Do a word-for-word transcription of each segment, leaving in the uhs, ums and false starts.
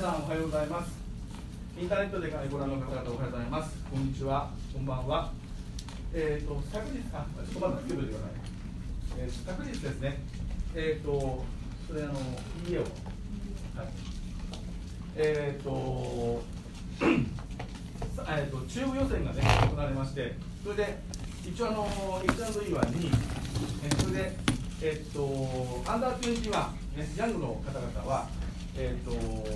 さんおはようございます。インターネットでご覧の方々おはようございます。こんにちは、こんばんは。えっ、ー、と昨日あちょっとまだつけといてください。えー、昨日ですね。えっ、ー、とそれあの家をはい。えっ、ー、とえっと中部予選がね行われまして、それで一応あの エイチアンドイー はにい、えそれでえっ、ー、とアンダーにじゅういち、ね、ヤングの方々はえっ、ー、と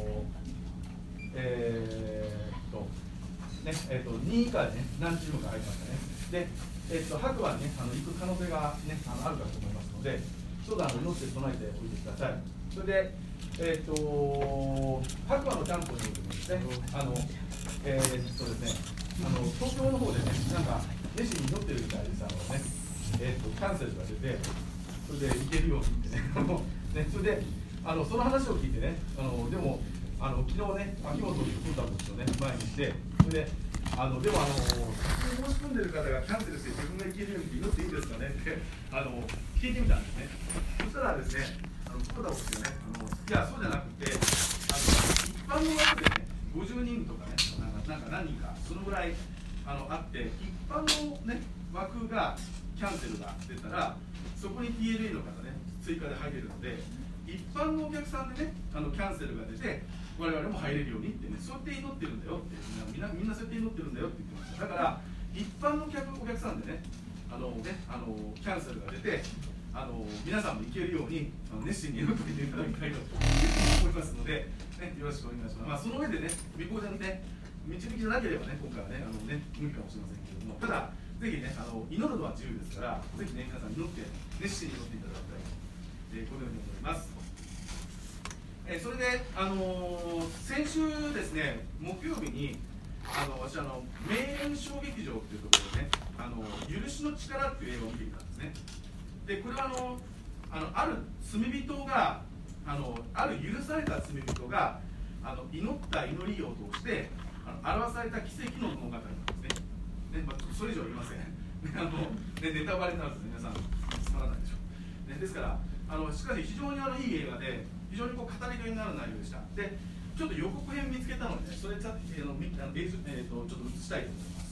えー、っとねえー、っとにい以下でね何チームか入りましたね。で、えー、っと白はねあの行く可能性がねあのあるかと思いますので、ちょっとあの祈って備えておいてください。それでえー、っと白馬のキャンプにおいてもですね、あのえー、っとですねあの東京の方でねなんか熱心に祈ってるみたいです。あのねえー、っとキャンセルが出て、それで行けるようにってねねそれであのその話を聞いてねあのでもあの昨日ね、秋元君たちをね、前にして、それで、あのでもあの、先に申し込んでる方がキャンセルして自分が行けるように祈っていいですかねってあの聞いてみたんですね。そしたらですね、あの福田をですよねあの、いや、そうじゃなくて、あの一般の枠でね、ごじゅうにんとかね、なんかなんか何人か、そのぐらいあのあって、一般の、ね、枠がキャンセルが出たら、そこに ティーエルイー の方ね、追加で入れるので、一般のお客さんでね、あのキャンセルが出て、我々も入れるようにってね、そうやって祈ってるんだよって、みんなみんなそうやって祈ってるんだよって言ってました。だから一般の客お客さんでね、あのねあのキャンセルが出て、あの皆さんも行けるようにあの熱心に祈っていただきたいと思いますので、ね、よろしくお願いします。まあその上でね、御子者にね導きじゃなければね、今回はねあのね無理かもしれませんけれども、ただぜひねあの祈るのは自由ですから、ぜひね皆さん祈って熱心に祈っていただきたい、えー、このように思います。えそれで、あのー、先週ですね、木曜日に、あの私あの、名演小劇場っていうところでね、あの許しの力っていう映画を見ていたんですね。で、これはあの、あのある罪人があの、ある許された罪人があの祈った祈りを通して、あの表された奇跡の物語なんですね。ねまあ、それ以上は言いません。ねあのね、ネタバレになると皆さん、つまらないでしょう。ね、ですから、あのしかし非常にあのいい映画で、非常にこう語り手になる内容でした。で、ちょっと予告編見つけたので、ね、それちょっと、えーの映像えー、とちょっと映したいと思います。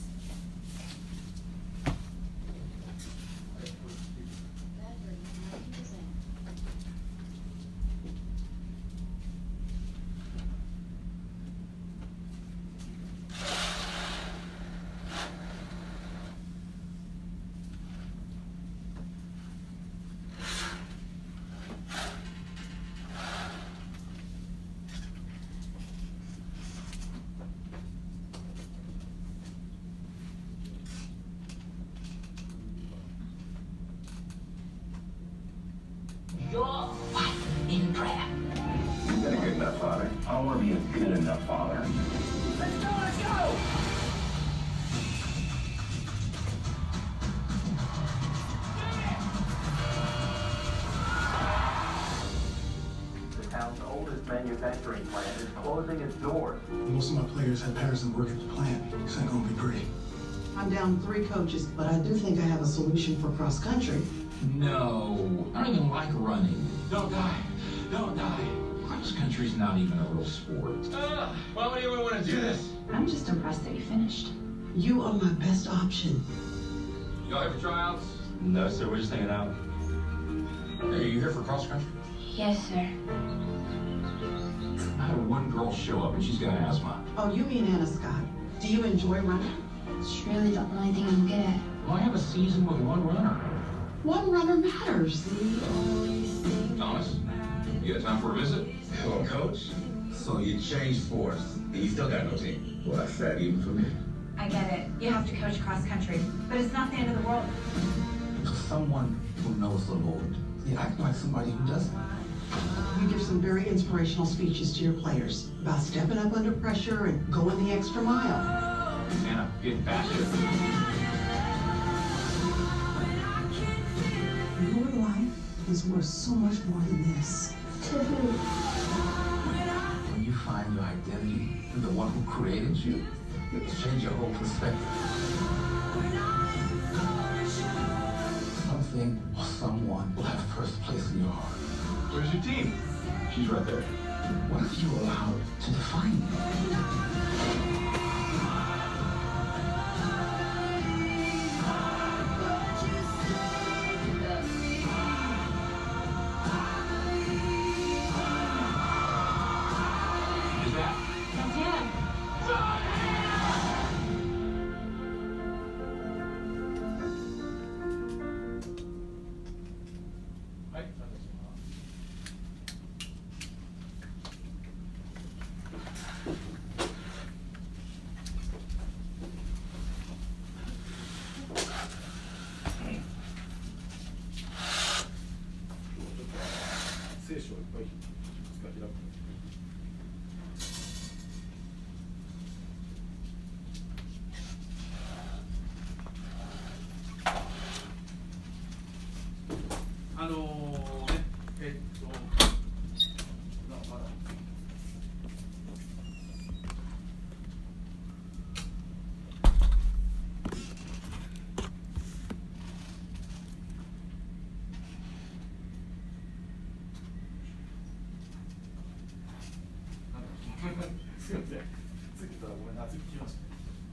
Your wife in prayer. You've been a good enough father. I don't want to be a good enough father. Let's go, let's go! The town's oldest manufacturing plant is closing its doors. Most of my players had Patterson work at the plant. This ain't gonna be pretty. I'm down three coaches, but I do think I have a solution for cross country. No, I don't even like running. Don't die. Don't die. Cross country's not even a real sport. Uh, why would anyone want to do this? I'm just impressed that you finished. You are my best option. Y'all have tryouts? No, sir. We're just hanging out. Hey, are you here for cross country? Yes, sir. I had one girl show up and she's got asthma. Oh, you mean Anna Scott. Do you enjoy running? It's really the only thing I'm good at. Well, I have a season with one runner. One runner matters. Thomas, you got time for a visit? Hello, Coach. So you changed force, and you still got no team. Well, that's sad even for me. I get it. You have to coach cross country, but it's not the end of the world. For someone who knows the Lord, you act like somebody who doesn't. You give some very inspirational speeches to your players about stepping up under pressure and going the extra mile. Anna, get back here. Your life is worth so much more than this. When you find your identity in the one who created you, it'll change your whole perspective. Something or someone will have first place in your heart. Where's your team? She's right there. What if you allowed to define fine. Is that? That's him. はい、お願いします。聖書をいっぱい使って開く。あのー、ね、えっと、なまだ。すみません。ついてたらごめんな、ついてきました。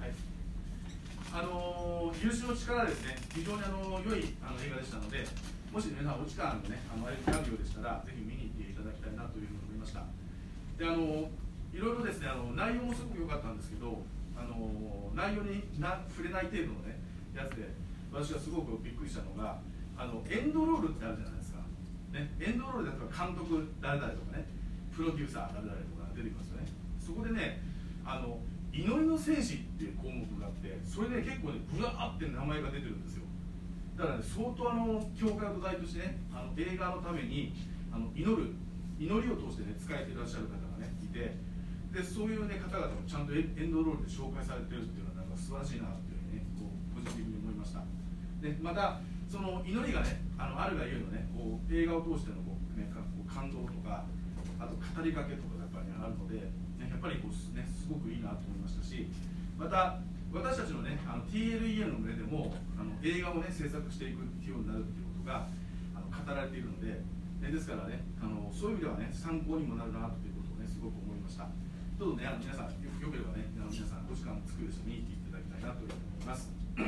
はい。あのー、優秀の力ですね。非常にあの良いあの映画でしたので。もし皆さんお時間のね、あのあるようでしたら、ぜひ見に行っていただきたいなというふうに思いました。で、あのいろいろですね、あの内容もすごく良かったんですけど、あの内容にな触れない程度のね、やつで、私がすごくびっくりしたのが、あのエンドロールってあるじゃないですか。ね、エンドロールで例えば監督誰々とかね、プロデューサー誰々とか出てきますよね。そこでね、あの祈りの戦士っていう項目があって、それで、ね、結構ね、ぶわーって名前が出てるんですよ。だから、ね、相当あの教会の土台としてね、あの映画のためにあの祈る祈りを通してね使えていらっしゃる方がねいて、でそういうね方々もちゃんとエンドロールで紹介されてるっていうのはなんか素晴らしいなっていうふうにねこうポジティブに思いました。でまたその祈りがねあのあるがゆえのねこう映画を通してのこう、ね、こう感動とかあと語りかけとかがやっぱり、ね、あるので、ね、やっぱりこう、ね、すごくいいなと思いましたし、また私たちのね、あの ティーエルイーエー の上でもあの映画をね制作していくようになるっていうことがあの語られているので、ね、ですからねあのそういう意味ではね参考にもなるなということをねすごく思いました。どうぞねあの皆さんよよければねあの皆さんお時間作る人に見に行っていただきたいなというふうに思います。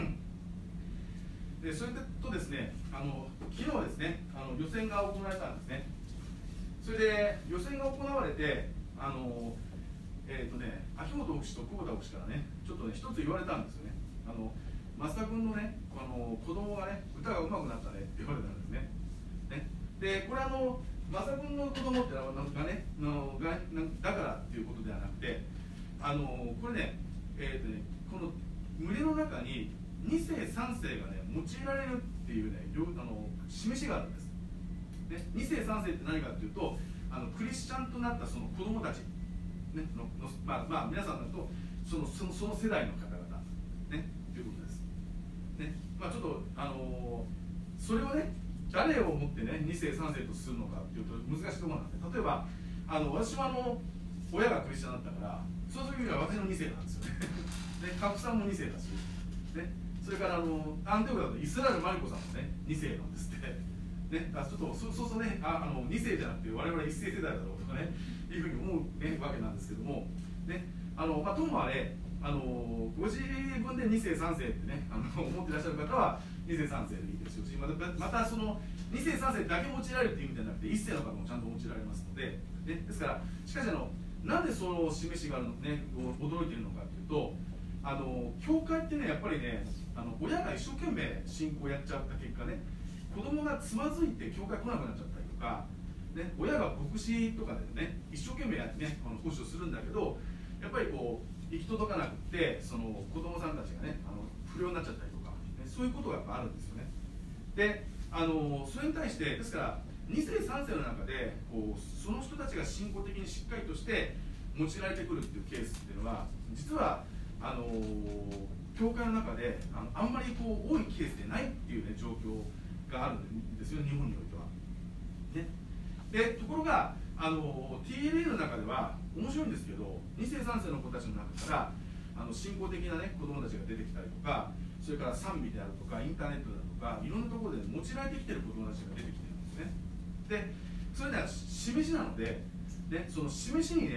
でそれとですねあの昨日ですねあの予選が行われたんですね。それで予選が行われてあのえーとね、秋元牧師と久保田牧師からね、ちょっとね、一つ言われたんですよね。あの増田君のね、あの子供がね、歌が上手くなったねって言われたんですね。ねで、これあの、増田君の子供ってのがね、のがだからっていうことではなくて、あのこれね、えーとね、この群れの中にに世さん世がね、用いられるっていうね、あの示しがあるんです。ね、に世さん世って何かっていうと、あのクリスチャンとなったその子供たち。ね、ののまあまあ皆さんだとそのそのその世代の方々ねということです。ね、まあちょっとあのー、それをね誰をもってねに世さん世とするのかっていうと難しいところなんで、例えばあの私はあの親がクリスチャンだったから、そういう意味では私のに世なんですよね。で、カプさんもに世だし、ね、それからあのアンテオだとイスラエルマリコさんもねに世なんですって。ね、あちょっとそそうするとねああのに世じゃなくて我々いっ世世代だろうとかねいうふうに思う、ね、わけなんですけども、ねあのまあ、ともあれあのご自分でに世さん世ってねあの思っていらっしゃる方はに世さん世でいいですよし、またまたそのに世さん世だけ用いられるっていう意味じゃなくていっ世の方もちゃんと用いられますので、ね、ですからしかしあのなんでその示しがあるの、ね、驚いているのかというと、あの教会ってねやっぱりねあの親が一生懸命信仰やっちゃった結果ね子供がつまずいて教会来なくなっちゃったりとか、ね、親が牧師とかでね一生懸命やってねあの奉仕をするんだけどやっぱりこう行き届かなくてその子供さんたちがねあの不良になっちゃったりとか、ね、そういうことがやっぱあるんですよね。であのそれに対してですからに世さん世の中でこうその人たちが信仰的にしっかりとして用いられてくるっていうケースっていうのは実はあの教会の中であのあんまりこう多いケースでないっていうね状況があるんですよ、日本においては。ね、でところがあの ティーエルエー の中では面白いんですけどに世さん世の子たちの中からあの信仰的な、ね、子供たちが出てきたりとか、それから賛美であるとかインターネットだとかいろんなところで用いられてきてる子供たちが出てきてるんですね。でそれでは示しなので、ね、その示しにね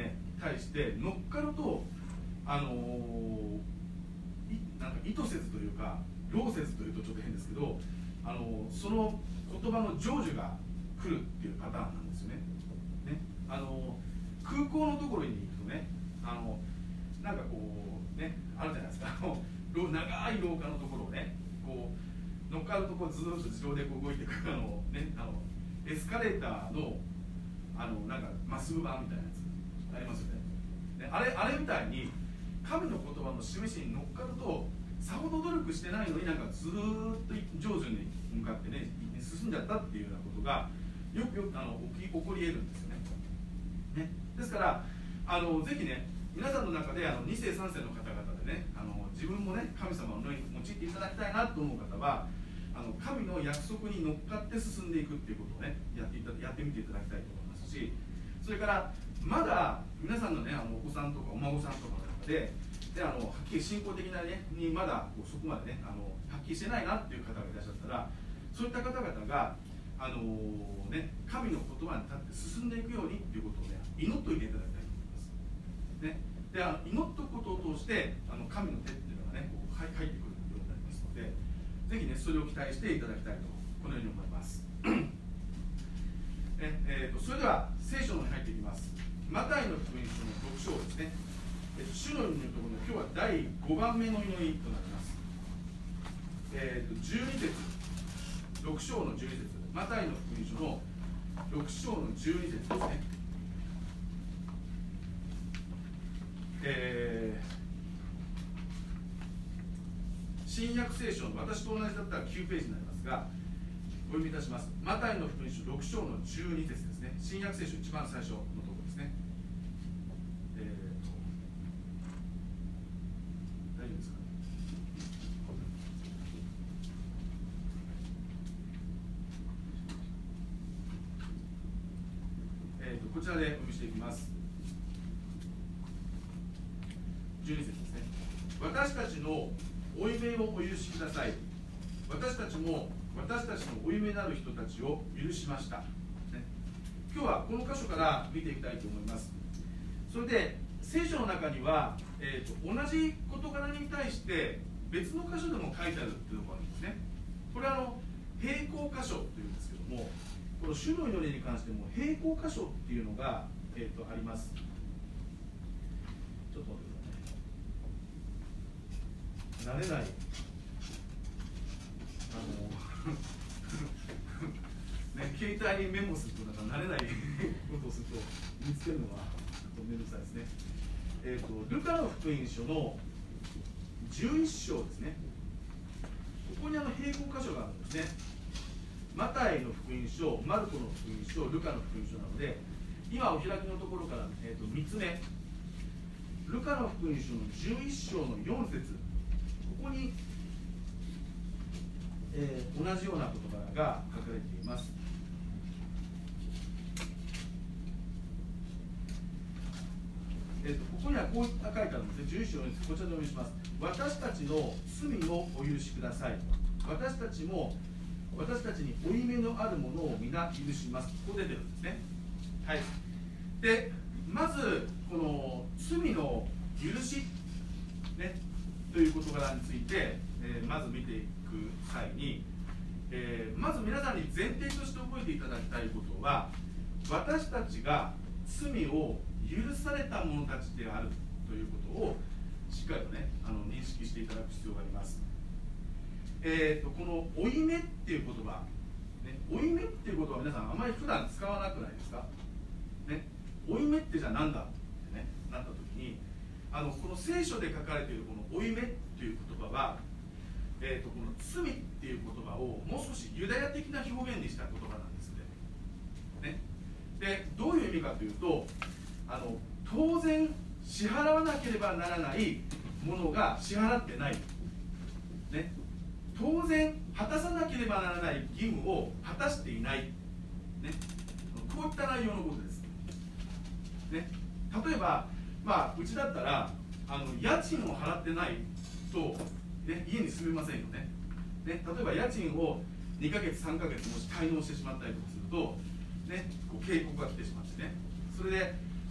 対して乗っかると、あのー、いなんか意図せずというか労せずというとちょっと変ですけど、あのー、その言葉の成就が来るっていうパターンなんですよね。ね、あのー、空港のところに行くとね、あのー、なんかこうねあるじゃないですか、あの長い廊下のところをねこう乗っかるとこうずっと自動でこう動いていくあの、ね、あのエスカレーターのあのなんかまっすぐ版みたいなやつありますよね。であれあれみたいに神の言葉の示しに乗っかるとさほど努力してないのになんかずーっと上手に向かってね進んじゃったっていうようなことがよくよくあの起き起こり得るんですよね。ねですからあのぜひね皆さんの中であのに世さん世の方々でねあの自分もね神様の上に用いていただきたいなと思う方はあの神の約束に乗っかって進んでいくっていうことをねやっていたやってみていただきたいと思いますし、それからまだ皆さんのねあのお子さんとかお孫さんとかの中でであのはっきり信仰的なねにまだこうそこまでねあのはっきりしてないなっていう方がいらっしゃったら、そういった方々があのー、ね神の言葉に立って進んでいくようにっていうことをね祈っといていただきたいと思います。ね、であの祈っとくことを通してあの神の手っていうのがねこう入ってくるようになりますので、ぜひねそれを期待していただきたいとこのように思います。ええー、とそれでは聖書の方に入っていきます。マタイの福音書のろく章ですね。えー、主の祈りのところの今日はだいごばんめの祈りとなります。えー、とじゅうに節、ろく章のじゅうに節、マタイの福音書のろく章のじゅうに節ですね。えー、新約聖書の私と同じだったらきゅうページになりますが、お読みいたします。マタイの福音書ろく章のじゅうに節ですね。新約聖書一番最初のところですね。えー、大丈夫ですかね。えーと、こちらでお読みしていきます。じゅうに節ですね。私たちの負い目をお許しください。私たちも私たちの負い目なる人たちを許しました、ね、今日はこの箇所から見ていきたいと思います。それで聖書の中には、えーと、同じ事柄に対して別の箇所でも書いてあるっていうのがあるんですね。これはあの並行箇所というんですけども、この主の祈りに関しても並行箇所っていうのが、えーと、あります。ちょっと待ってください。慣れないあのね、携帯にメモするとなんか慣れないことをすると見つけるのはちょっと面倒くさいですね。えーと、ルカの福音書のじゅういっ章ですね。ここにあの並行箇所があるんですね。マタイの福音書、マルコの福音書、ルカの福音書なので、今お開きのところから、えーとみっつめ、ルカの福音書のじゅういっ章のよん節、ここにえー、同じような言葉が書かれています。えー、とここにはこう書いてあるんですね。じゅういっ章のこちらでお読みします。私たちの罪をお許しください。私たちも私たちに負い目のあるものを皆許します。ここ出てるんですね。はい。で、まずこの罪の許し、ね、という事柄について、えー、まず見ていく際に、えー、まず皆さんに前提として覚えていただきたいことは、私たちが罪を許された者たちであるということをしっかりとねあの認識していただく必要があります。えー、とこの負い目っていう言葉、ね、負い目っていうことは皆さんあまり普段使わなくないですか、ね、負い目ってじゃあ何だって、ね、なった時にあのこの聖書で書かれているこの負い目っていう言葉は、えー、とこの罪っていう言葉をもう少しユダヤ的な表現にした言葉なんですね。ねでどういう意味かというと、あの当然支払わなければならないものが支払ってない、ね、当然果たさなければならない義務を果たしていない、ね、こういった内容のことです、ね、例えば、まあ、うちだったらあの家賃を払ってないと、ね、家に住めませんよね。ね、例えば家賃をにかげつさんかげつもし滞納してしまったりとかすると、ね、こう警告が来てしまってね、それで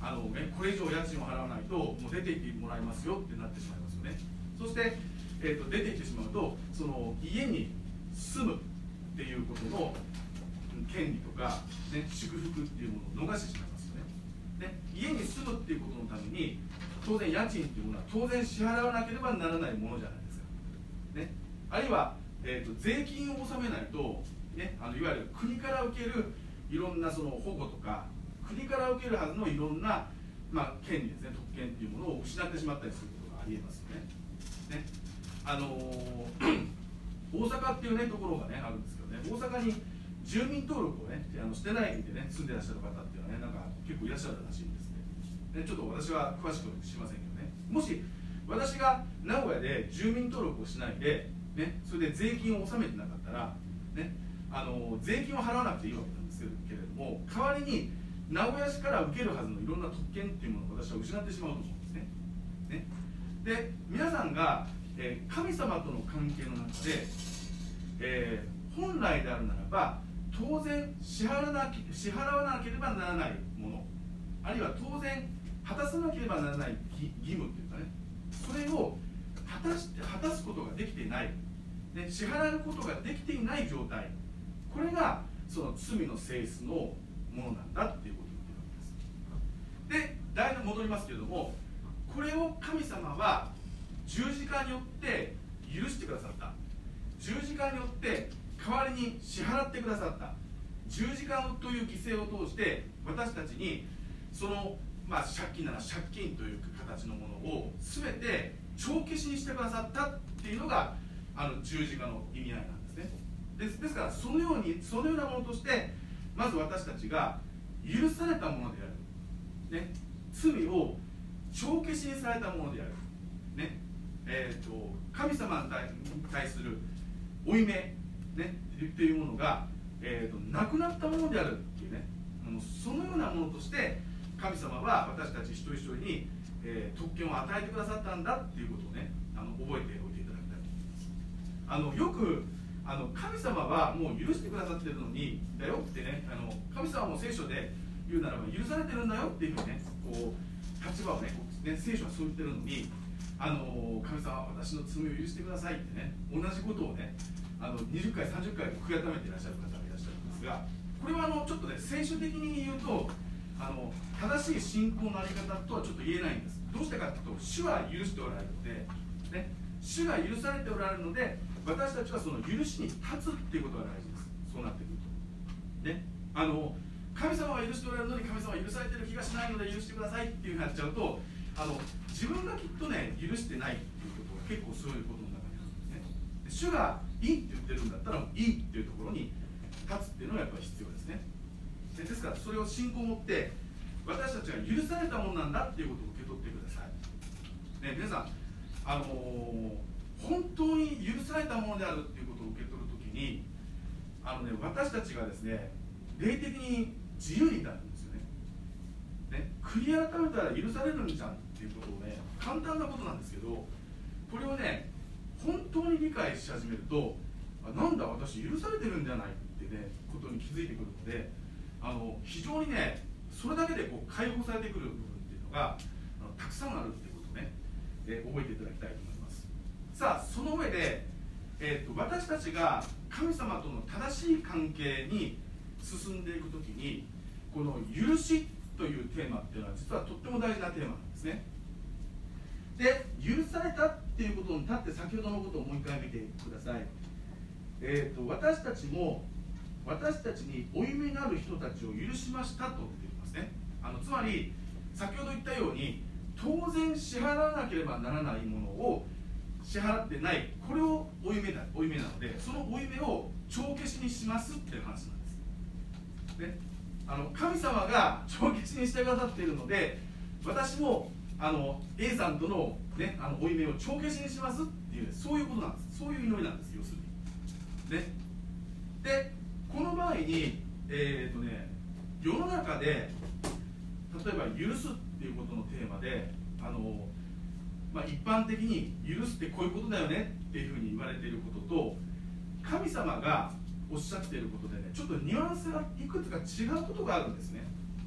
あの、ね、これ以上家賃を払わないともう出て行ってもらいますよってなってしまいますよね。そして、えー、と出て行ってしまうとその家に住むっていうことの権利とか、ね、祝福っていうものを逃してしまいますよね。ね、家に住むっていうことのために当然家賃っていうものは当然支払わなければならないものじゃないですか。ね、あるいは、えー、と税金を納めないと、ね、あのいわゆる国から受けるいろんなその保護とか国から受けるはずのいろんな、まあ、権利ですね、特権っていうものを失ってしまったりすることがありえますよね。ね、あのー、大阪っていう、ね、ところが、ね、あるんですけどね、大阪に住民登録を、ね、あのしてないで、ね、住んでらっしゃる方っていうのは、ね、なんか結構いらっしゃるらしいんですね。ね、ちょっと私は詳しく知りませんけどね、もし私が名古屋で住民登録をしないで、ね、それで税金を納めてなかったら、ね、あの税金を払わなくていいわけなんですけれども、代わりに名古屋市から受けるはずのいろんな特権っていうものを私は失ってしまうと思うんですね。ね、で皆さんが、えー、神様との関係の中で、えー、本来であるならば当然支払わなき支払わなければならないもの、あるいは当然果たさなければならない義務っていうかね、それを果たして果たすことができていない、ね、支払うことができていない状態、これがその罪の性質のものなんだっていうことを言ってるわけです。で、題に戻りますけれども、これを神様は十字架によって許してくださった、十字架によって代わりに支払ってくださった、十字架という犠牲を通して私たちにその、まあ、借金なら借金という形のものを全て帳消しにしてくださったっていうのがあの十字架の意味合いなんですね。です、ですからそのようにそのようなものとしてまず私たちが許されたものである、ね、罪を帳消しにされたものである、ね、えー、と神様に対する負い目、ね、っていうものが、えー、となくなったものであるっていうね、あのそのようなものとして神様は私たち一人一人に、えー、特権を与えてくださったんだっていうことをね、あの覚えておいていただきたいと思います。あのよくあの神様はもう許してくださってるのにだよってね、あの神様も聖書で言うならば許されてるんだよっていうふうにね、こう立場をね、ね聖書はそう言ってるのに、あの神様は私の罪を許してくださいってね、同じことをね、あのにじゅっかいさんじゅっかい悔やめていらっしゃる方がいらっしゃるんですが、これはあのちょっとね聖書的に言うとあの正しい信仰のあり方とはちょっと言えないんです。どうしてかというと、主は許しておられるので、ね、主が許されておられるので私たちはその許しに立つっていうことが大事です。そうなってくると、ね、あの神様は許しておられるのに神様は許されてる気がしないので許してくださいっていうふうになっちゃうと、あの自分がきっとね許してないっていうことが結構そういうことの中にあるんですね。主がいいって言ってるんだったらもういいっていうところに立つっていうのがやっぱり必要ですね。で、ですからそれを信仰を持って私たちが許されたものなんだっていうことを受け取ってください、ね、皆さん、あのー、本当に許されたものであるっていうことを受け取るときにあの、ね、私たちがですね霊的に自由になるんですよね。ね、悔い改めたら許されるんじゃんっていうことをね、簡単なことなんですけど、これをね本当に理解し始めると、あ、なんだ私許されてるんじゃないってねことに気づいてくるので、あの非常にねそれだけでこう解放されてくる部分っていうのがあのたくさんあるっていうことをね、えー、覚えていただきたいと思います。さあその上で、えー、と私たちが神様との正しい関係に進んでいくときに、この許しというテーマっていうのは実はとっても大事なテーマなんですね。で、許されたっていうことに立って先ほどのことをもう一回見てください。えー、と私たちも私たちに負い目のある人たちを許しましたと出てきますね。あのつまり先ほど言ったように当然支払わなければならないものを支払ってない、これを負い目だ、負い目なので、その負い目を帳消しにしますっていう話なんです、ね、あの神様が帳消しにしてくださっているので、私もあの A さんとの、ね、あの負い目を帳消しにしますっていう、そういうことなんです。そういう祈りなんです、要するに、ね、でこの場合に、えーとね、世の中で例えば許すっていうことのテーマで、あの、まあ、一般的に許すってこういうことだよねっていうふうに言われていることと、神様がおっしゃっていることでね、ちょっとニュアンスがいくつか違うことがあるんですね。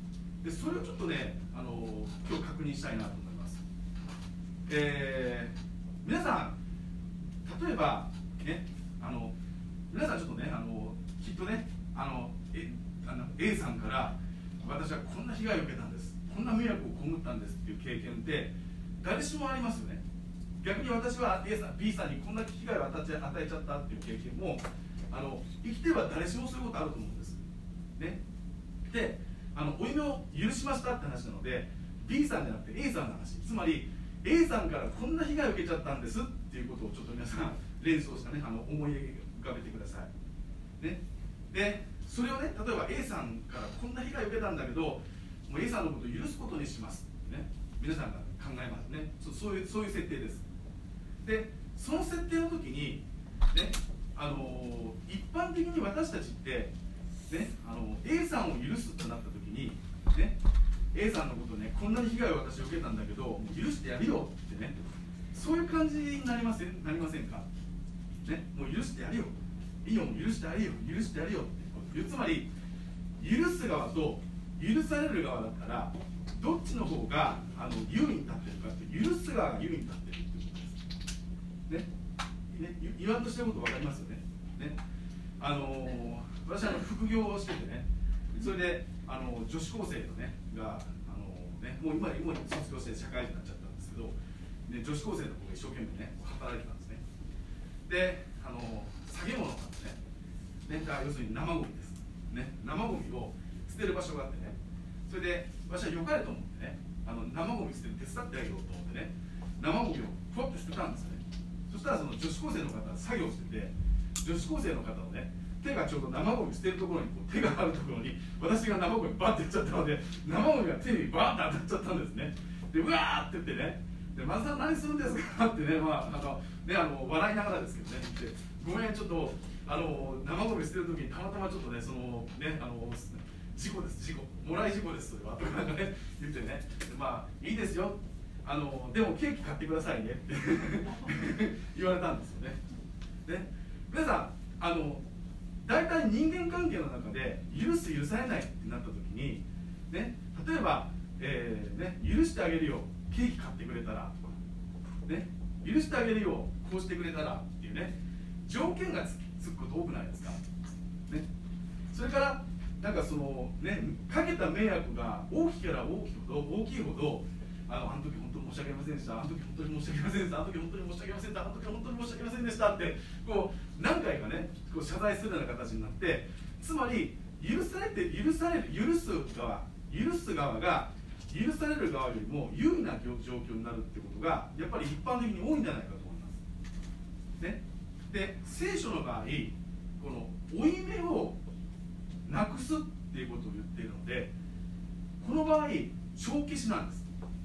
でそれをちょっとね、あの今日確認したいなと思います。えー、皆さん、例えば、ね、あの皆さんちょっとね、あのきっとね、あのえあの A さんから私はこんな被害を受けたんです、こんな迷惑を被ったんですっていう経験って誰しもありますよね。逆に私は A さん、B さんにこんな被害を与えちゃったっていう経験も、あの生きてれば誰しもそういうことあると思うんです。ね、で、あの負い目を許しましたって話なので、B さんじゃなくて A さんの話、つまり A さんからこんな被害を受けちゃったんですっていうことをちょっと皆さん連想したね、あの思い浮かべてください。ね、で、それをね、例えば A さんからこんな被害を受けたんだけど、もう A さんのことを許すことにしますってね、皆さんが考えますね。そ、そういうそういう設定です。で、その設定の時にね、あのー、一般的に私たちってね、あの A さんを許すとなった時にね、A さんのことね、こんなに被害を私受けたんだけど、もう許してやるよってね、そういう感じになりませんなりませんか、ね、もう許してやるよ、いいよ、もう許してやるよ、許してやるよっていう、つまり許す側と許される側だったらどっちの方があの優位に立ってるかって、許す側が優位に立ってるっていうことです。ねね、言わんとしてること分かりますよね。ね、あのー、私はあの副業をしててね、それであの女子高生のねがあのー、ね、もう今今卒業して社会人になっちゃったんですけど、で女子高生の子が一生懸命ね働いてたんですね。で、あのー、下げ物なんですね。ね、だから要するに生ゴミです。ね、生ゴミを捨てる場所があってね、それで私は良かれと思ってね、あの生ゴミ捨てる手伝ってあげようと思ってね、生ゴミをふわっと捨てたんですよね。そしたらその女子高生の方が作業してて、女子高生の方のね、手がちょうど生ゴミ捨てるところにこう手があるところに私が生ゴミバッてやっちゃったので、生ゴミが手にバーッて当たっちゃったんですね。で、うわーって言ってね、で松田さん何するんですかってね、まああのね、あの笑いながらですけどね、でごめん、ちょっとあの生ゴミ捨てるときにたまたまちょっとね、そのね、あの事故です、事故、もらい事故です、それはとかなんかね言ってね、まあいいですよ、あのでもケーキ買ってくださいねって言われたんですよね。ね、皆さん、あの大体人間関係の中で許す許されないってなった時に、ね、例えば、えーね、許してあげるよ、ケーキ買ってくれたらとか、ね、許してあげるよ、こうしてくれたらっていうね、条件がつつくこと多くないですか、ね、それからなんかそのね、かけた迷惑が大きければ大きいほど大きいほど、あのあの時本当に申し訳ありませんでした、あの時本当に申し訳ありませんでした、あの時本当に申し訳ありませんでした、あの時本当に申し訳ありませんでしたってこう何回かねこう謝罪するような形になって、つまり許されて許される許す側許す側が許される側よりも優位な状況になるってことがやっぱり一般的に多いんじゃないかと思います。ね、で聖書の場合この負い目をなくすっていうことを言っているので、この場合帳消しなんです。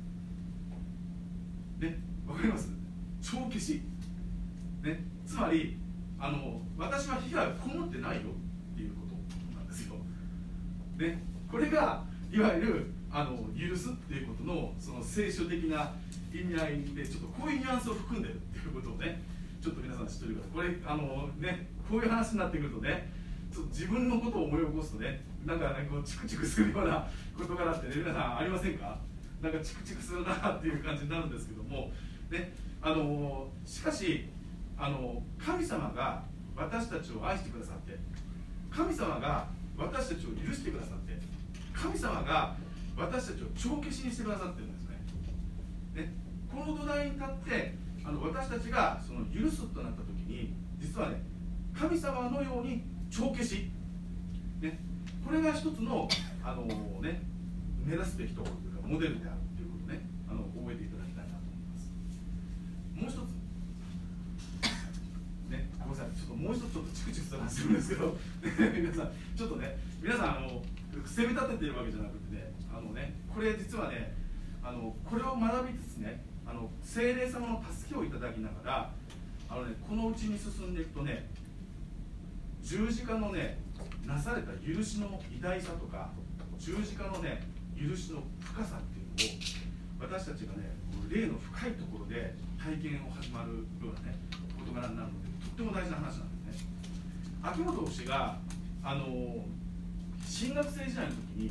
ね、わかります？帳消し、ね、つまりあの私は被害を被ってないよっていうことなんですよ。ね、これがいわゆるあの許すっていうことのその聖書的な意味合いで、ちょっとこういうニュアンスを含んでるっていうことをね、ちょっと皆さん知ってるから、これあのね、こういう話になってくるとね、ちょっと自分のことを思い起こすとね、なんかねこうチクチクするような事柄ってね、皆さんありませんか？なんかチクチクするなっていう感じになるんですけども、ね、あのしかしあの神様が私たちを愛してくださって、神様が私たちを許してくださって、神様が私たちを帳消しにしてくださってるんですね。ね、この土台に立ってあの私たちがその許すとなった時に、実はね、神様のように帳消し、ね、これが一つの、あのね、目指すべきところというかモデルであるということをね、あの覚えていただきたいなと思います。もう一つ、ね、ごめんなさい、ちょっともう一つちょっとチクチクする話するんですけど、皆さんちょっとね、皆さんあの責め立ててるわけじゃなくてね、あのね、これ実はね、あのこれを学びつつね、あの聖霊様の助けをいただきながら、あのね、このうちに進んでいくとね、十字架のね、なされた許しの偉大さとか、十字架のね、許しの深さっていうのを私たちがね、霊の深いところで体験を始まるようなね、事柄になるので、とっても大事な話なんですね。秋元氏があの進学生時代の時に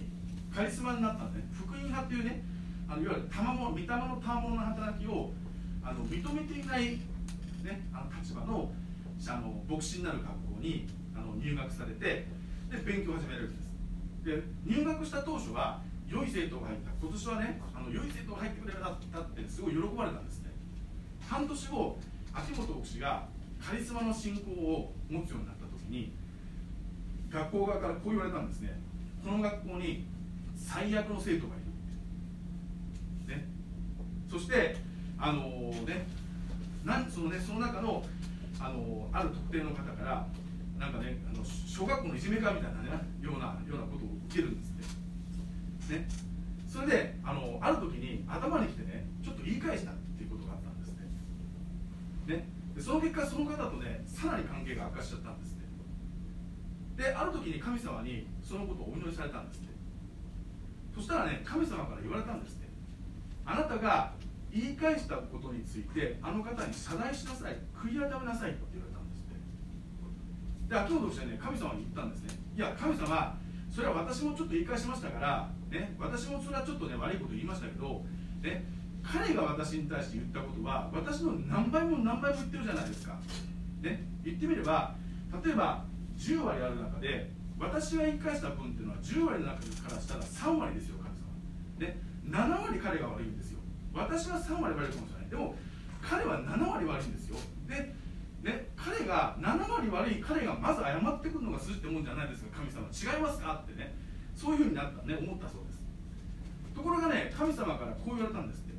カリスマになったんで、ね、福音派っていうね、あのいわゆる賜物、御霊の賜物の働きをあの認めていない、ね、あの立場の、あの牧師になる学校にあの入学されて、で勉強を始められるんです。で入学した当初は良い生徒が入った、今年はね、あの良い生徒が入ってくれたってすごい喜ばれたんですね。半年後、秋元牧師がカリスマの信仰を持つようになった時に、学校側からこう言われたんですね。この学校に最悪の生徒がいる、ね、そしてあのー、ね、なんそのねその中のあのー、ある特定の方からなんかね、あの小学校のいじめかみたいな、ね、ようなようなことを受けるんですって、ね、それであのある時に頭にきてね、ちょっと言い返したっていうことがあったんですね。ね、でその結果その方とねさらに関係が悪化しちゃったんですね。である時に神様にそのことをお祈りされたんですね。そしたらね、神様から言われたんですね。あなたが言い返したことについてあの方に謝罪しなさい、悔い改めなさいって言われたんですね。で秋元牧師はね、神様に言ったんですね。いや神様、それは私もちょっと言い返しましたから、ね、私もそれはちょっとね悪いこと言いましたけど、ね、彼が私に対して言ったことは私の何倍も何倍も言ってるじゃないですか、ね、言ってみれば、例えばじゅうわりある中で私が言い返した分っていうのはじゅうわりの中からしたらさんわりですよ、神様、ね、ななわり彼が悪いんですよ。私はさんわり悪いかもしれない。でも彼はななわり悪いんですよ。で、ね、彼がななわり悪い彼がまず謝ってくるのが筋ってもんじゃないですか、神様違いますかってね、そういうふうになったね、思ったそうです。ところがね、神様からこう言われたんですって。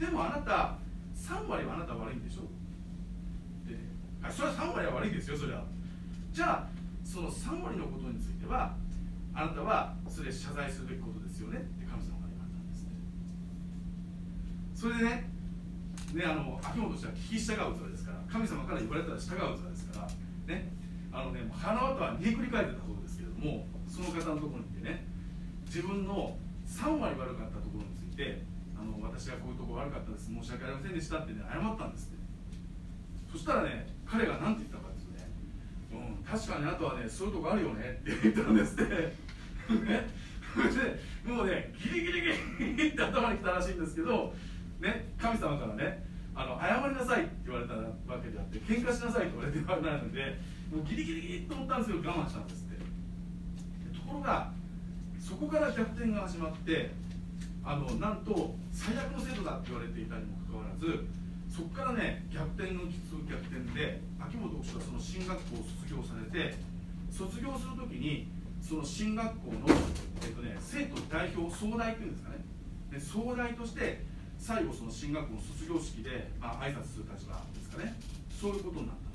でもあなたさんわりはあなた悪いんでしょって。あ、それはさんわりは悪いですよ、それは。じゃあそのさんわりのことについてはあなたはそれ謝罪するべきことですよねって神様が言われたんですね。それでね、ね、あの秋元氏は聞き従う器ですから、神様から言われたら従う器ですからね、あのね、鼻歌は煮えくり返ってたそうですけれども、その方のところに行ってね、自分のさんわり悪かったところについて、あの私はこういうところ悪かったです、申し訳ありませんでしたってね、謝ったんですって。そしたらね、彼が何て言ったかですよね。うん、確かにあなたはね、そういうとこあるよねって言ったんですって。ね、でもうね、ギリギリギリって頭にきたらしいんですけど、ね、神様からね、あの謝りなさいって言われたわけであって、喧嘩しなさいって言われてないので、もうギリギリギリと思ったんですけど、我慢したんですって。ところが、そこから逆転が始まって、あのなんと最悪の制度だって言われていたにもかかわらず、そこからね、逆転の逆転で、秋元牧師はその進学校を卒業されて、卒業するときに、その進学校の、えっとね、生徒代表、総代っていうんですかね、で総代として、最後、その進学校の卒業式で、まあ挨拶する立場ですかね、そういうことになったんです。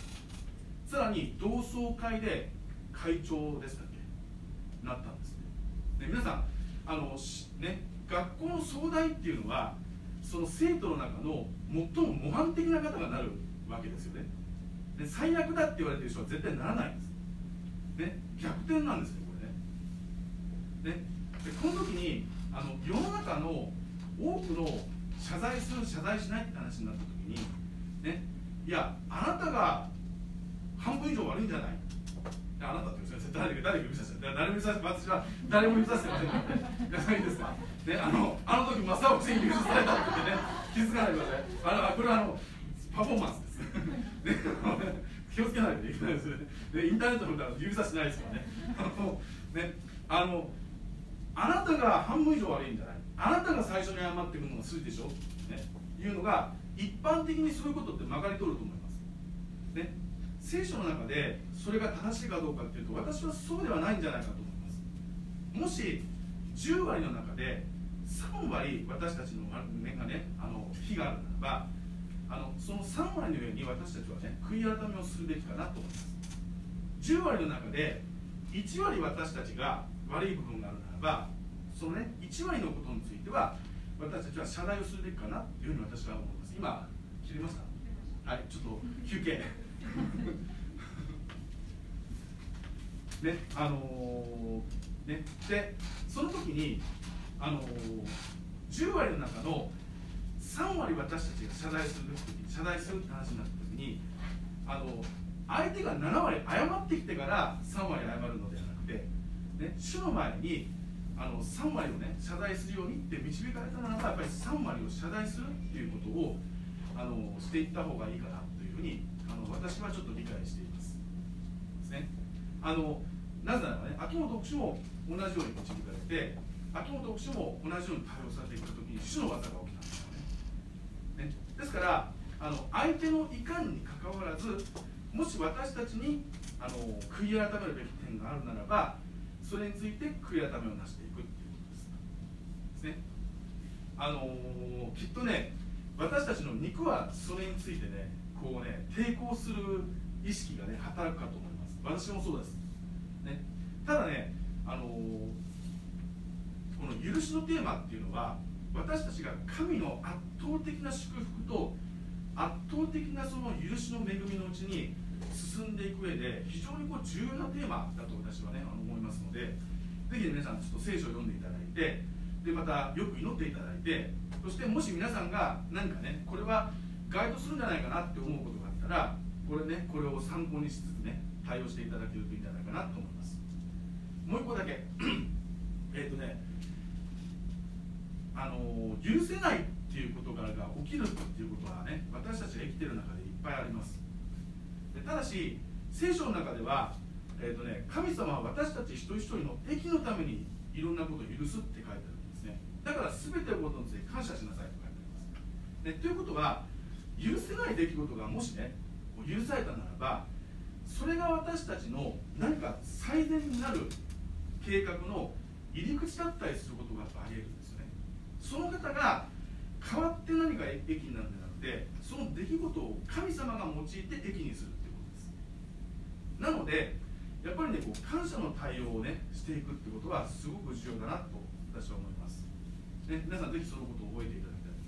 さらに、同窓会で会長でしたっけ、なったんですね。で皆さんあの、ね、学校の総代っていうのは、その生徒の中の最も模範的な方がなるわけですよね。で最悪だって言われている人は絶対ならないんです、ね、逆転なんですね、これね。ねでこの時にあの世の中の多くの謝罪する謝罪しないって話になった時に、ね、いやあなたが半分以上悪いんじゃない、あなたって言うんですよ、誰か誰か指さして、誰も指さして、私は誰も指さしてませんからね、皆さんいいですか、ね、あのあの時正岡氏に指さされたって言ってね、気づかないでください。あのこれはあのパフォーマンスですね。気をつけないといけないですね。でインターネットの指さしないですからね。あのね、あのあなたが半分以上悪いんじゃない、あなたが最初に謝ってくるのが筋でしょ、ね、いうのが一般的にそういうことってまかり通ると思います。ね、聖書の中でそれが正しいかどうかっていうと、私はそうではないんじゃないかと思います。もしじゅうわりの中でさんわり私たちの目がね、あの非があるならば、あのそのさんわりの上に私たちはね、悔い改めをするべきかなと思います。じゅうわりの中でいちわり私たちが悪い部分があるならば、そのねいちわりのことについては私たちは謝罪をするべきかなというふうに私は思います。今切れました？はい、ちょっと休憩。ね、あのー、ね、でその時に、あのー、じゅうわりの中のさんわり私たちが謝罪する時に謝罪するって話になった時に、あの相手がななわり謝ってきてからさんわり謝るのではなくて、ね、主の前にあのさん割をね謝罪するようにって導かれたならば、やっぱりさん割を謝罪するっていうことをあのしていった方がいいかなというふうにあの私はちょっと理解していますですね。あのなぜならばね、秋元牧師も同じように導かれて、秋元牧師も同じように対応されていったときに主の技が起きたんですよね。ねですからあの相手のいかんにかかわらず、もし私たちにあの悔い改めるべき点があるならば、それについて悔い改めをなしていくっていうことです。ですね。あのー、きっとね、私たちの肉はそれについてね、こうね、抵抗する意識がね、働くかと思います。私もそうです。ね、ただね、あのー、この許しのテーマっていうのは、私たちが神の圧倒的な祝福と圧倒的なその許しの恵みのうちに進んでいく上で非常にこう重要なテーマだと私はねあの思いますので、ぜひ皆さんちょっと聖書を読んでいただいて、でまたよく祈っていただいて、そしてもし皆さんが何かねこれは該当するんじゃないかなって思うことがあったら、これねこれを参考にしつつね対応していただけるといいんじゃないかなと思います。もう一個だけえっとねあの許せないっていうことが起きるっていうことはね、私たちが生きている中でいっぱいあります。でただし聖書の中では、えーとね、神様は私たち一人一人の益のためにいろんなことを許すって書いてあるんですね。だから全てのことについて感謝しなさいと書いてあります。ね、ということは許せない出来事がもしね許されたならば、それが私たちの何か最善になる計画の入り口だったりすることがあり得るんですよね。その方が変わって何か益になるんじゃなくて、その出来事を神様が用いて益にするっていうことです。なのでやっぱりねこう感謝の対応をねしていくってことはすごく重要だなと私は思います、ね、皆さんぜひそのことを覚えていただきたいと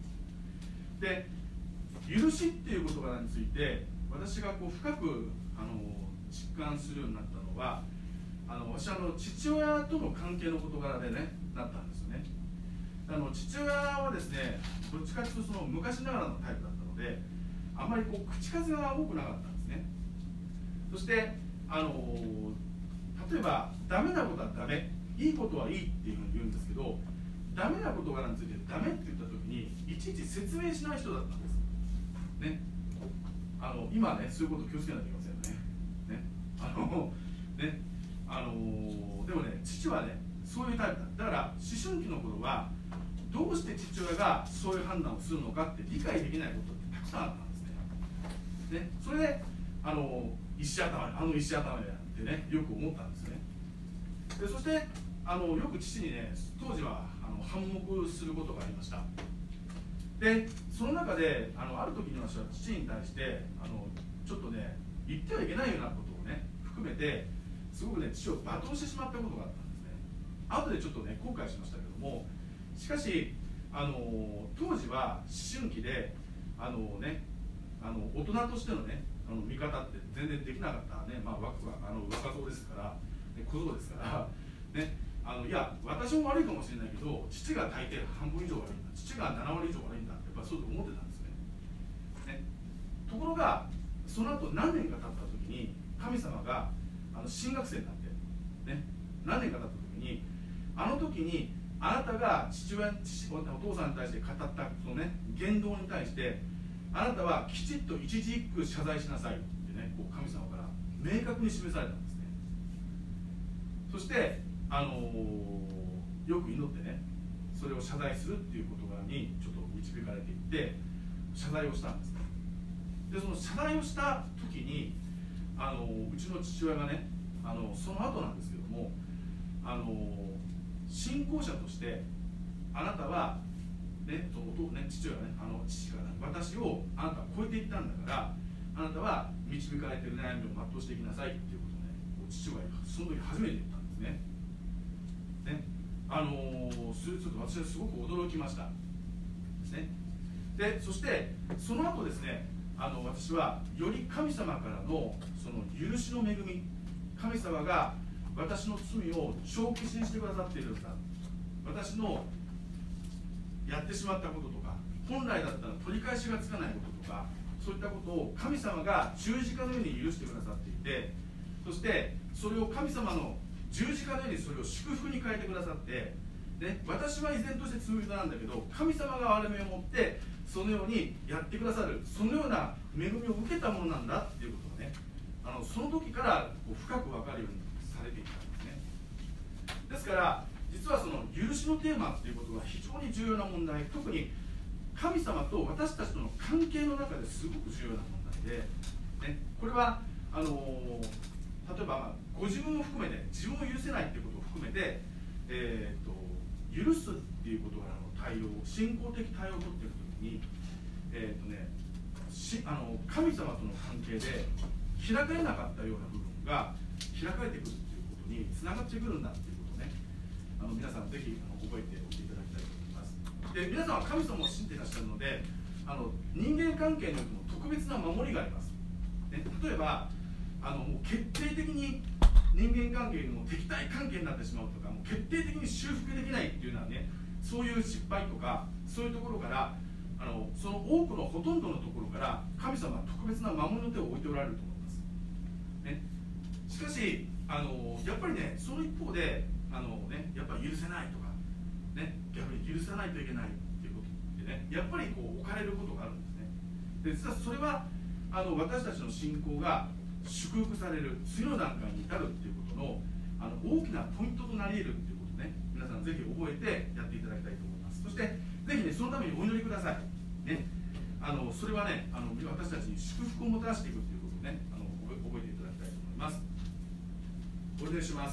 思います。で許しっていう事柄について私がこう深くあの実感するようになったのは、あの私はあの父親との関係の事柄でねなったんですよね。あの父親はですねどっちかというとその昔ながらのタイプだったので、あまりこう口数が多くなかったんですね。そしてあの例えばダメなことはダメ、いいことはいいっていうふうに言うんですけど、ダメな事柄についてダメって言った時にいちいち説明しない人だったんですね。あの今ねそういうこと気をつけないといけませんよね。ねあのねあのでもね父はねそういうタイプだ。だから思春期の頃はどうして父親がそういう判断をするのかって理解できないことってたくさんあったんですね。ねそれであの石頭あの石頭でってねよく思ったんですね。でそしてあのよく父にね当時はあの反目することがありました。でその中で あのある時に私は父に対してあのちょっとね言ってはいけないようなことをね含めてすごくね父を罵倒してしまったことがあったんですね。後でちょっとね後悔しましたけども、しかしあの当時は思春期であのねあの大人としてのねあの見方って全然できなかったね、まあ、若あの若造ですから、ね、小僧ですからね、あのいや私も悪いかもしれないけど父が大抵半分以上悪いんだ、父がなな割以上悪いんだってやっぱそうと思ってたんですね。ねところがその後何年か経った時に神様があの新学生になって、ね、何年か経った時にあの時にあなたが父親父お父さんに対して語ったその、ね、言動に対してあなたはきちっと一字一句謝罪しなさいってねこう神様から明確に示されたんですね。そしてあのー、よく祈ってねそれを謝罪するっていう事柄にちょっと導かれていって謝罪をしたんです。でその謝罪をした時にあのー、うちの父親がねあのその後なんですけどもあのー、信仰者としてあなたはね、ね父親がねあの父が、ね、私をあなたは超えていったんだからあなたは導かれている悩みを全うしていきなさいっていうことをね父親がその時初めて言ったんですね。ねあのー、それちょっと私はすごく驚きましたですね。でそしてその後ですねあの私はより神様からのその許しの恵み、神様が私の罪を帳消しにしてくださっているんだ、私のやってしまったこととか本来だったら取り返しがつかないこととかそういったことを神様が十字架のように許してくださっていて、そしてそれを神様の十字架のようにそれを祝福に変えてくださって、ね、私は依然として罪人なんだけど、神様が憐れみを持ってそのようにやってくださる、そのような恵みを受けたものなんだっていうことがね、あのその時からこう深く分かるようにされていたんですね。ですから実はその許しのテーマっていうことは非常に重要な問題、特に神様と私たちとの関係の中ですごく重要な問題で、ね、これはあの例えば、まあ、ご自分を含めて自分を許せないっていうことを含めて、えー、と許すっていうことからの対応、信仰的対応を取っていくときに、えーとね、しあの神様との関係で開かれなかったような部分が開かれてくるっていうことにつながってくるんだっていうことをね、あの皆さんぜひあの覚えておいていただきたいと思います。で、皆さんは神様を信じていらっしゃるので、あの人間関係においても特別な守りがあります、ね、例えばあのもう決定的に人間関係にも敵対関係になってしまうとか、もう決定的に修復できないっていうのはね、そういう失敗とかそういうところから、あのその多くのほとんどのところから神様は特別な守りの手を置いておられると思います、ね、しかしあのやっぱりね、その一方であの、ね、やっぱり許せないとか、ね、逆に許さないといけないっていうことでね、やっぱりこう置かれることがあるんですね。で、実はそれはあの私たちの信仰が祝福される次の段階に至るっていうことの、あの大きなポイントとなり得るっていうことをね、皆さんぜひ覚えてやっていただきたいと思います。そしてぜひね、そのためにお祈りください、ね、あのそれはね、あの私たちに祝福をもたらしていくということをね、あの覚えていただきたいと思います。お祈りします。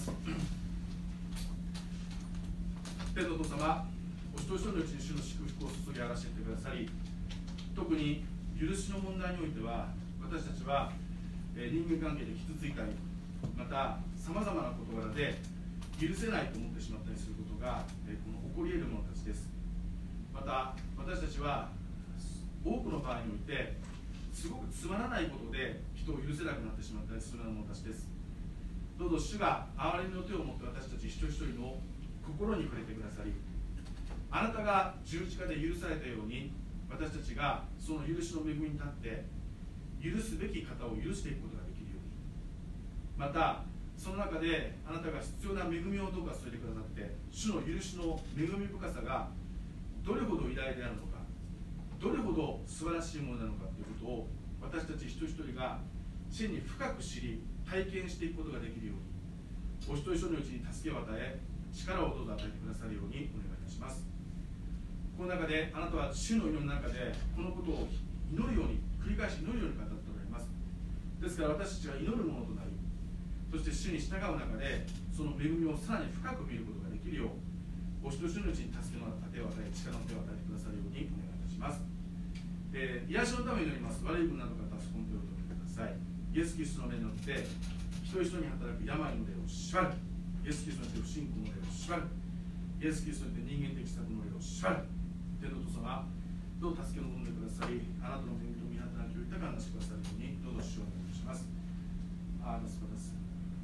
天のお父様、お一人一人のうちに主の祝福を注ぎ荒らしていってくださり、特に許しの問題においては私たちはえー、人間関係で傷ついたり、またさまざまな事柄で許せないと思ってしまったりすることが、えー、この起こり得る者たちです。また私たちは多くの場合においてすごくつまらないことで人を許せなくなってしまったりするような者たちです。どうぞ主が憐れみの手を持って私たち一人一人の心に触れてくださり、あなたが十字架で許されたように私たちがその許しの恵みに立って許すべき方を許していくことができるように、またその中であなたが必要な恵みをどうか添えてくださって、主の許しの恵み深さがどれほど偉大であるのか、どれほど素晴らしいものなのかということを私たち一人一人が真に深く知り体験していくことができるように、お一人一人のうちに助けを与え力をどうぞ与えてくださるようにお願いいたします。この中であなたは主の祈りの中でこのことを祈るように繰り返し祈るように語っておられます。ですから私たちが祈るものとなり、そして主に従う中でその恵みをさらに深く見ることができるよう、お一人一人のうちに助けの手を与え、力の手を与えてくださるようにお願いいたします。えー、癒しのために祈ります。悪い分などからそこの手を止めてください。イエス・キリストの目によって一人一人に働く病の霊を縛る、イエス・キリストによって不信仰の霊を縛る、イエス・キリストによって人間的策の霊を縛る。天のお父様、どう助けを望んでくださり、あなたの恵みと御働きを豊かになしてくださるようにどうぞ主をお願いします。ああ、ですからです。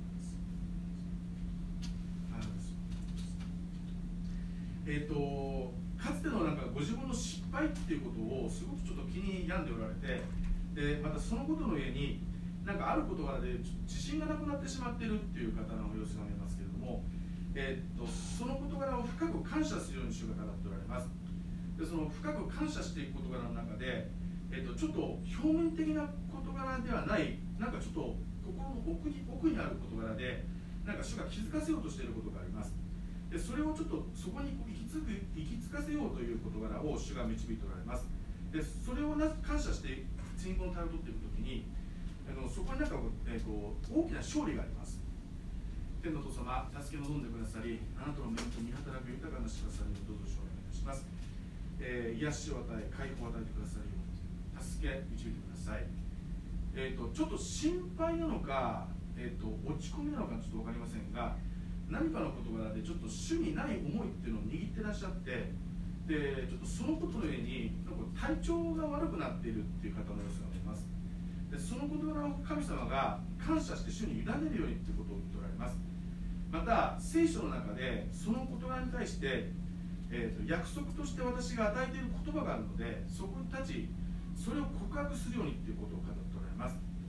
えっ、ー、とかつてのなんかご自分の失敗っていうことをすごくちょっと気に病んでおられて、でまたそのことの上になんかある事柄で自信がなくなってしまっているっていう方の様子が見えますけれども、えー、とその事柄を深く感謝するように主が語っておられます。でその深く感謝していく事柄の中で、えー、とちょっと表面的な事柄ではない、なんかちょっと心の奥に奥にある事柄でなんか主が気づかせようとしていることがあります。でそれをちょっとそこに行き着く行き着かせようという事柄を主が導いておられます。でそれをな感謝して信仰の対応を取っていくときに、あのそこになんか、えー、と大きな勝利があります。天のお父様、助け望んでくださり、あなたの目と見働く豊かなしくださるようどうぞお願いいたします。えー、癒しを与え、解放を与えてくださるように助け導いてください。えー、とちょっと心配なのか、えー、と落ち込みなのかちょっと分かりませんが、何かの事柄でちょっと主にない思いっていうのを握ってらっしゃって、でちょっとそのことの上になんか体調が悪くなっているっていう方の様子が見えます。でその事柄を神様が感謝して主に委ねるようにということを言っておられます。また聖書の中でその事柄に対して、えー、と約束として私が与えている言葉があるので、そこに立ちそれを告白するようにということを語っておられます。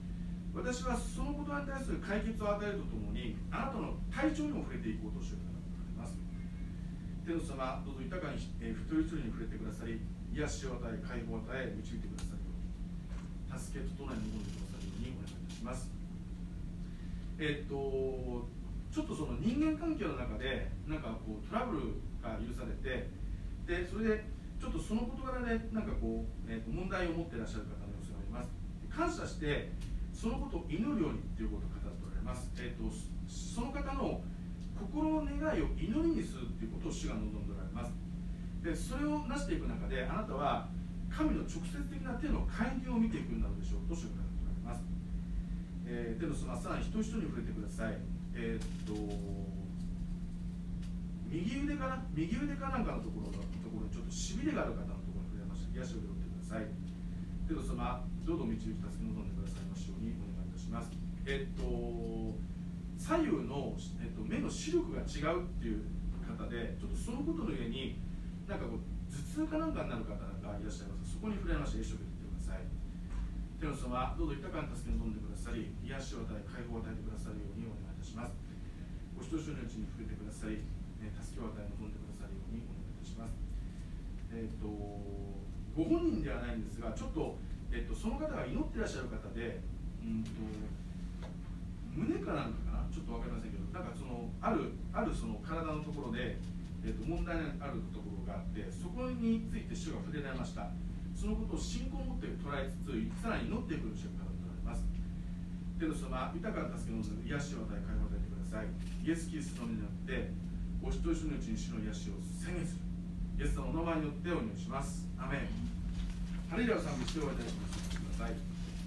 私はそのことに対する解決を与えるとともに、あなたの体調にも触れていこうとしている方がおられます。天の様、どうぞ豊かに、えー、一人一人に触れてくださり、癒しを与え、解放を与え、導いてくださるように、助けととなり望んでくださるようにお願いいたします。えー、っとちょっとその人間関係の中でなんかこうトラブルが許されて、でそれでちょっとその事柄でなんかこう、えー、と問題を持っていらっしゃる方の様子があります。感謝してそのことを祈るようにということを語っておられます。えー、とその方の心の願いを祈りにするということを主が望んでおられます。でそれをなしていく中で、あなたは神の直接的な手の介入を見ていくんだろうでしょうと主が語っておられます。えー、手のそのさらに人一人に触れてください。えー、っと右腕かな右腕かなんかのところのところにちょっとしびれがある方のところに触れました。癒しを受け取ってください。手の様、どうぞ導き助け望んでくださいますようにお願いいたします。えー、っと左右の、えー、っと目の視力が違うっていう方で、ちょっとそのことの上になんかこう頭痛かなんかになる方がいらっしゃいます。そこに触れまして癒しを受け取ってください。天の様、どうぞ豊かに助け望んでくださり、癒しを与え、解放を与えてくださるようにお願いいたします。ご一人一人のうちに触れてくださり、えー、助けを与え望んでくださるようにお願いいたします。えー、とご本人ではないんですが、ちょっと、えー、とその方が祈っていらっしゃる方で、うんと胸かなんかかな、ちょっと分かりませんけど、なんかそのあるあるその体のところで、えー、と問題のあるところがあって、そこについて主が触れられました。そのことを信仰を持って捉えつつ、さらに祈っていくようにしている方がおられます。天の様、豊かな助けを望んで癒しを与え、解放を与えてください。イエス・キリストの名によって、ご一人一人のうちに主の癒しを宣言する。イエス様のお名前によってお祈りします。アメン。ハレルヤを賛美しておいてください。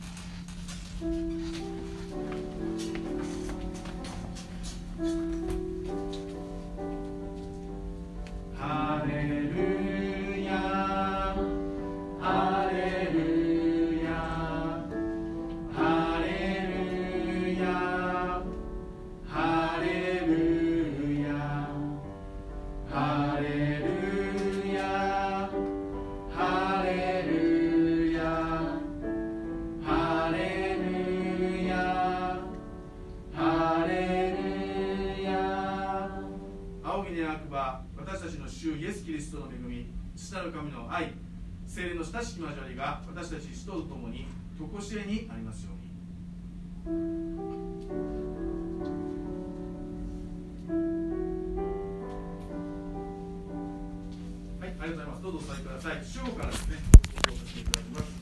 ハレルヤ、ハレルヤ、ハレルヤ、ハレルヤ、ハレルヤ、ハレルヤ、ハレルヤ、ハレルヤ。仰ぎにあくば私たちの主イエス・キリストの恵み、父なる神の愛、聖霊の親しき交わりが私たち一同と共にとこしえにありますように。はい、ありがとうございます。どうぞお座りください。主語からですね、ご紹介させていただきます。